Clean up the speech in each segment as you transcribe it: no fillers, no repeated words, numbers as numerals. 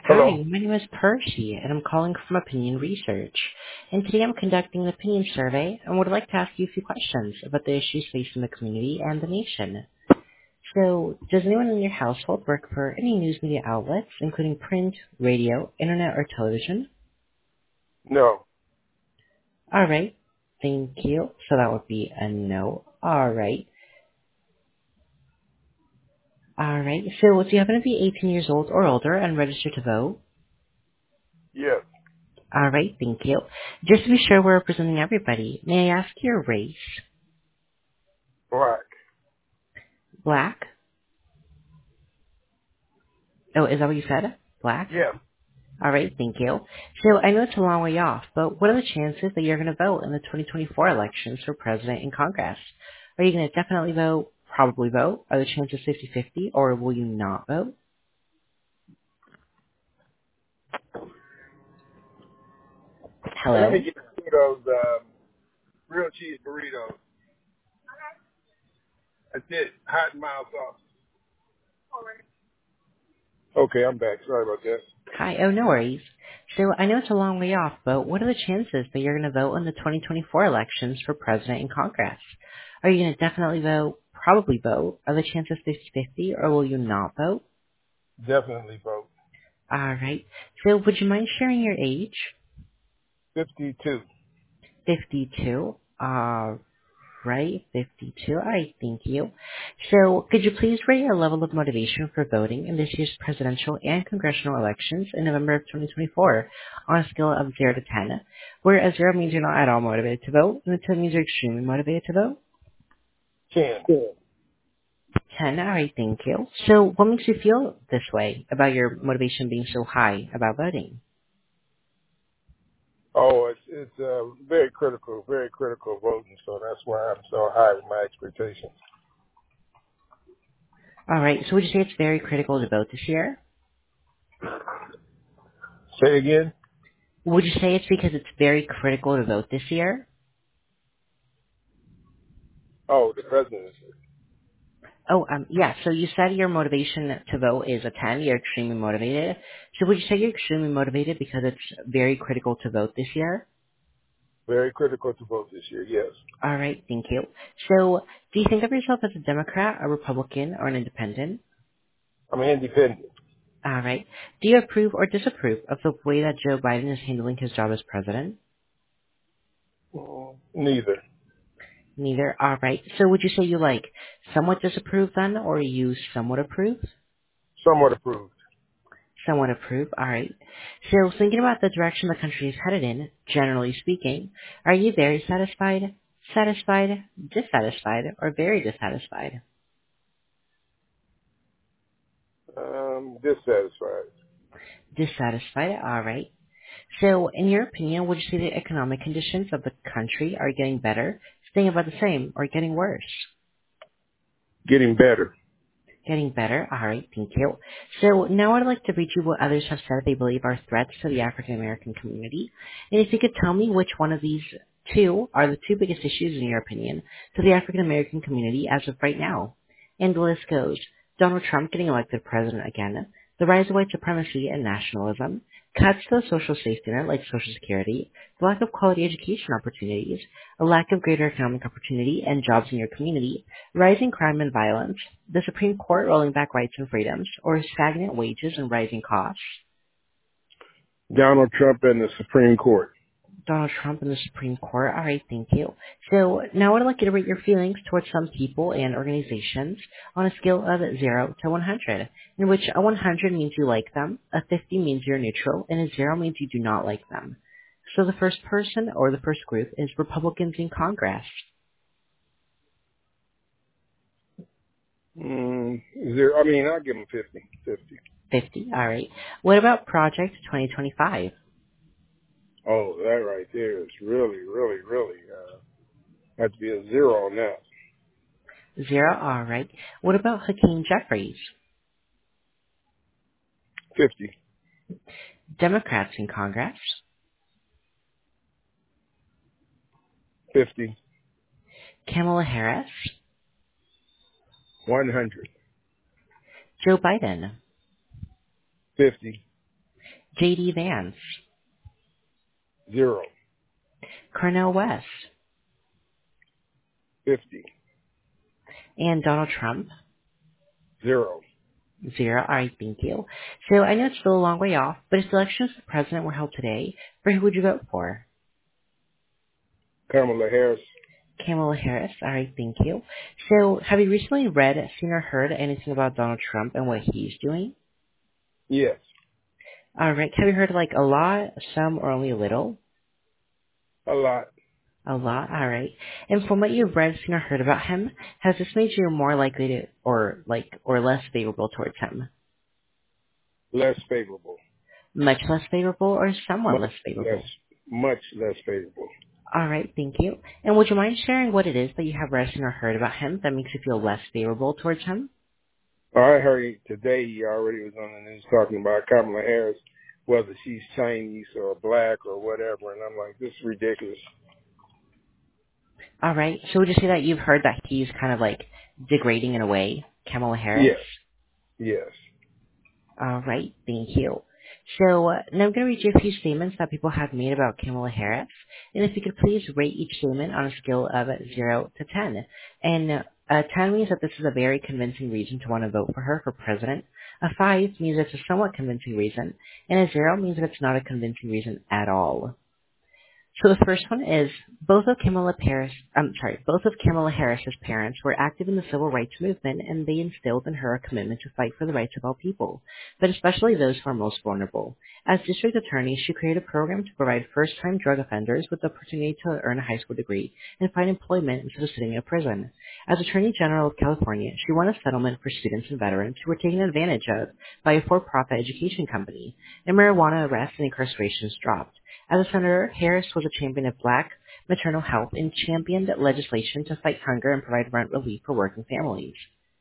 Hi, Hello. my name is Percy, and I'm calling from Opinion Research. And today I'm conducting an opinion survey and would like to ask you a few questions about the issues facing the community and the nation. So, does anyone in your household work for any news media outlets, including print, radio, internet, or television? No. All right. Thank you. So that would be a no. All right. All right. So, do you happen to be 18 years old or older and registered to vote? Yes. All right. Thank you. Just to be sure we're representing everybody, may I ask your race? Black. Black? Oh, is that what you said? Black? Yes. All right, thank you. So I know it's a long way off, but what are the chances that you're going to vote in the 2024 elections for president and Congress? Are you going to definitely vote, probably vote? Are the chances 50-50, or will you not vote? Let me Hello? get two of those real cheese burritos. That's it. Hot and mild sauce. Okay, I'm back. Sorry about that. Hi, oh, no worries. So I know it's a long way off, but what are the chances that you're going to vote in the 2024 elections for president and Congress? Are you going to definitely vote, probably vote? Are the chances 50-50, or will you not vote? Definitely vote. All right. So would you mind sharing your age? 52. 52. All right, 52. All right, thank you. So could you please rate your level of motivation for voting in this year's presidential and congressional elections in November of 2024 on a scale of 0 to 10, where a 0 means you're not at all motivated to vote, and a 10 means you're extremely motivated to vote? 10. 10. All right, thank you. So what makes you feel this way about your motivation being so high about voting? Oh, it's very critical voting, so that's why I'm so high with my expectations. All right, so would you say it's very critical to vote this year? Say again? Would you say it's because it's very critical to vote this year? Oh, the presidency. Oh, yeah. So you said your motivation to vote is a 10. You're extremely motivated. So would you say you're extremely motivated because it's very critical to vote this year? Very critical to vote this year, yes. All right. Thank you. So do you think of yourself as a Democrat, a Republican, or an independent? I'm independent. All right. Do you approve or disapprove of the way that Joe Biden is handling his job as president? Neither. Neither. All right. So would you say you like somewhat disapprove then, or you somewhat approve? Somewhat approved. Somewhat approve. All right. So thinking about the direction the country is headed in, generally speaking, are you very satisfied, satisfied, dissatisfied, or very dissatisfied? Dissatisfied. Dissatisfied. All right. So in your opinion, would you say the economic conditions of the country are getting better, staying about the same, or getting worse? Getting better. Getting better. All right, thank you. So now I'd like to read you what others have said they believe are threats to the African American community. And if you could tell me which one of these two are the two biggest issues in your opinion to the African American community as of right now. And the list goes, Donald Trump getting elected president again, the rise of white supremacy and nationalism, cuts to the social safety net like Social Security, the lack of quality education opportunities, a lack of greater economic opportunity and jobs in your community, rising crime and violence, the Supreme Court rolling back rights and freedoms, or stagnant wages and rising costs. Donald Trump and the Supreme Court. Donald Trump and the Supreme Court. All right, thank you. So now I'd like you to rate your feelings towards some people and organizations on a scale of 0 to 100, in which a 100 means you like them, a 50 means you're neutral, and a 0 means you do not like them. So the first person or the first group is Republicans in Congress. I'll give him 50. 50. 50. All right. What about Project 2025? Oh, that right there is really, have to be a 0 on that. 0. All right. What about Hakeem Jeffries? 50. Democrats in Congress. 50. Kamala Harris. 100. Joe Biden. 50. J.D. Vance, 0. Cornel West, 50. and Donald Trump. 0. 0. All right, thank you. So I know it's still a long way off, but if the elections for president were held today, for who would you vote for? Kamala Harris. Kamala Harris. All right, thank you. So have you recently read, seen, or heard anything about Donald Trump and what he's doing? Yes. All right. Have you heard like a lot, some, or only a little? A lot. A lot. All right. And from what you've read, seen, or heard about him, has this made you more likely to, or less favorable towards him? Less favorable. Much less favorable, or somewhat Much less less. favorable? Much less favorable. All right. Thank you. And would you mind sharing what it is that you have read, seen, or heard about him that makes you feel less favorable towards him? I heard today he already was on the news talking about Kamala Harris, whether she's Chinese or black or whatever, and I'm like, this is ridiculous. All right. So would you say that you've heard that he's kind of like degrading in a way, Kamala Harris? Yes. Yes. All right. Thank you. So now I'm going to read you a few statements that people have made about Kamala Harris. And if you could please rate each statement on a scale of 0 to 10. And 10 means that this is a very convincing reason to want to vote for her for president. A 5 means it's a somewhat convincing reason. And a 0 means that it's not a convincing reason at all. So the first one is both of Kamala Harris's parents were active in the civil rights movement, and they instilled in her a commitment to fight for the rights of all people, but especially those who are most vulnerable. As district attorney, she created a program to provide first-time drug offenders with the opportunity to earn a high school degree and find employment instead of sitting in a prison. As Attorney General of California, she won a settlement for students and veterans who were taken advantage of by a for-profit education company, and marijuana arrests and incarcerations dropped. As a senator, Harris was a champion of black maternal health and championed legislation to fight hunger and provide rent relief for working families.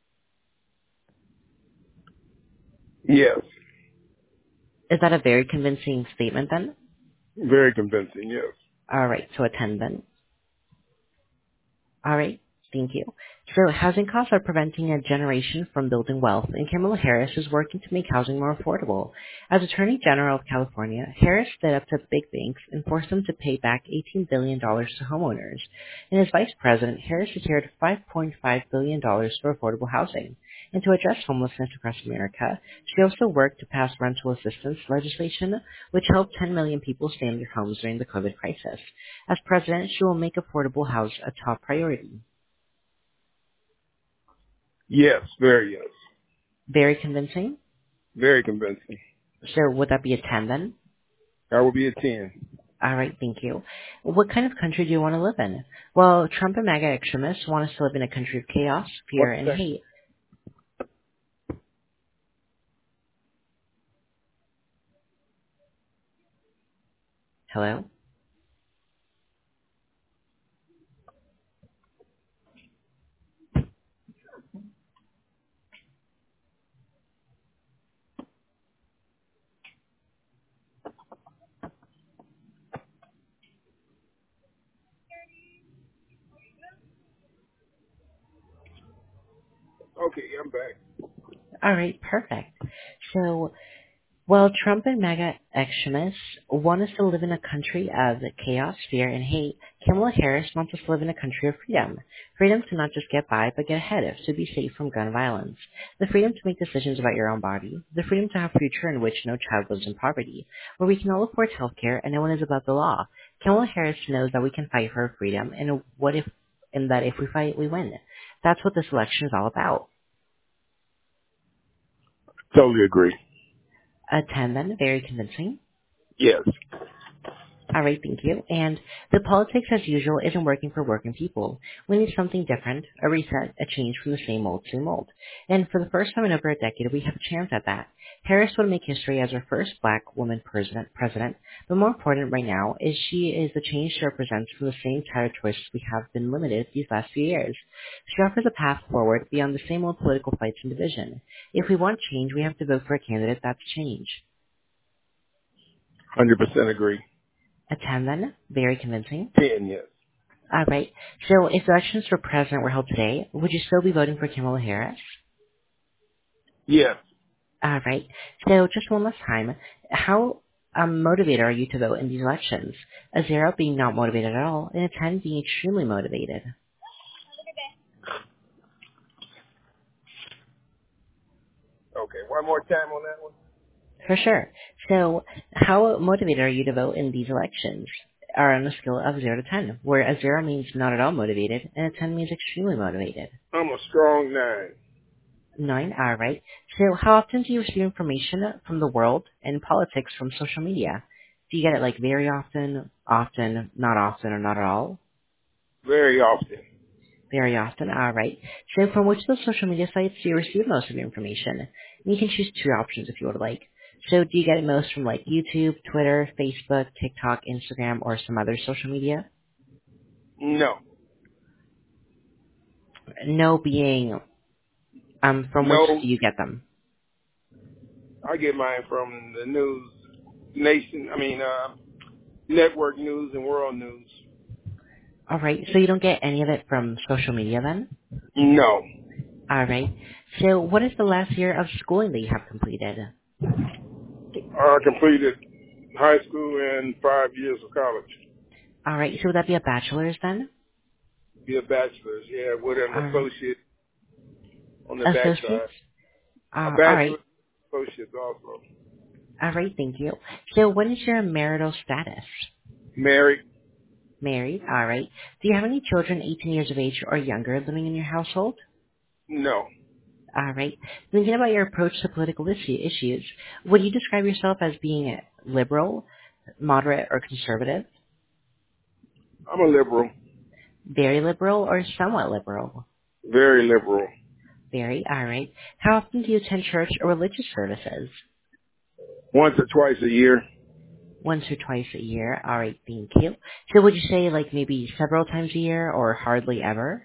Yes. Is that a very convincing statement then? Very convincing, yes. All right, so a 10 then. All right. Thank you. So housing costs are preventing a generation from building wealth, and Kamala Harris is working to make housing more affordable. As Attorney General of California, Harris stood up to big banks and forced them to pay back $18 billion to homeowners. And as Vice President, Harris secured $5.5 billion for affordable housing. And to address homelessness across America, she also worked to pass rental assistance legislation, which helped 10 million people stay in their homes during the COVID crisis. As President, she will make affordable housing a top priority. Yes, very yes. Very convincing. Very convincing. So would that be a 10 then? That would be a 10. All right, thank you. What kind of country do you want to live in? Well, Trump and MAGA extremists want us to live in a country of chaos, One fear, and second. hate. Hello? Okay, I'm back. All right, perfect. So, well, Trump and MAGA extremists want us to live in a country of chaos, fear, and hate. Kamala Harris wants us to live in a country of freedom. Freedom to not just get by, but get ahead of, to be safe from gun violence. The freedom to make decisions about your own body. The freedom to have a future in which no child lives in poverty. Where we can all afford health care and no one is above the law. Kamala Harris knows that we can fight for our freedom, and that if we fight, we win. That's what this election is all about. Totally agree. A 10 then, very convincing. Yes. All right, thank you. And the politics, as usual, isn't working for working people. We need something different, a reset, a change from the same old. And for the first time in over a decade, we have a chance at that. Harris would make history as our first black woman president, but more important right now is she is the change she represents from the same tired choices we have been limited these last few years. She offers a path forward beyond the same old political fights and division. If we want change, we have to vote for a candidate that's change. 100% agree. A 10 then, very convincing. 10, yes. All right. So if elections for president were held today, would you still be voting for Kamala Harris? Yes. All right. So just one last time, how motivated are you to vote in these elections? A 0 being not motivated at all, and a 10 being extremely motivated. Okay, one more time on that one. For sure. So, how motivated are you to vote in these elections? Are on a scale of 0 to 10, where a 0 means not at all motivated, and a 10 means extremely motivated. I'm a strong 9. 9, alright. So, how often do you receive information from the world and politics from social media? Do you get it like very often, not often, or not at all? Very often. Very often, alright. So, from which of the social media sites do you receive most of your information? And you can choose 2 options if you would like. So, do you get it most from like YouTube, Twitter, Facebook, TikTok, Instagram, or some other social media? No. No being, from which No, do you get them? I get mine from the news, network news and world news. Alright, so you don't get any of it from social media then? No. Alright. So, what is the last year of schooling that you have completed? I completed high school and 5 years of college. Alright, so would that be a bachelor's then? Be a bachelor's, yeah, with an Alright. associate on the Associates? backside. A Alright. bachelor's associate also. Alright, thank you. So, what is your marital status? Married? Married, alright. Do you have any children 18 years of age or younger living in your household? No. Alright. Thinking about your approach to political issues, would you describe yourself as being liberal, moderate, or conservative? I'm a liberal. Very liberal or somewhat liberal? Very liberal. Very, alright. How often do you attend church or religious services? Once or twice a year. Once or twice a year. Alright, thank you. So would you say like maybe several times a year or hardly ever?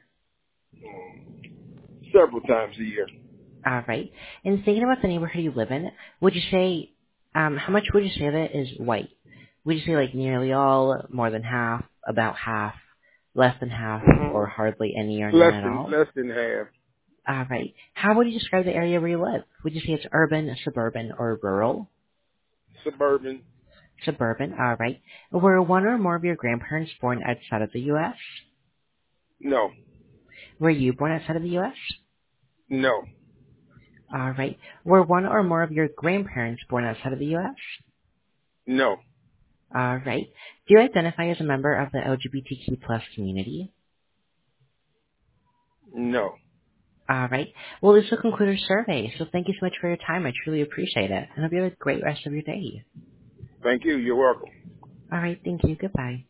Several times a year. Alright. And thinking about the neighborhood you live in, would you say, how much would you say of it is white? Would you say like nearly all, more than half, less than half, or Mm, hardly any or none at all? less than half. Alright. How would you describe the area where you live? Would you say it's urban, suburban, or rural? Suburban? Suburban, alright. Were one or more of your grandparents born outside of the U.S.? No. Were you born outside of the U.S.? No. Alright. Were one or more of your grandparents born outside of the U.S.? No. Alright. Do you identify as a member of the LGBTQ plus community? No. Alright. Well, this will conclude our survey, so thank you so much for your time. I truly appreciate it. And hope you have a great rest of your day. Thank you. You're welcome. Alright, thank you. Goodbye.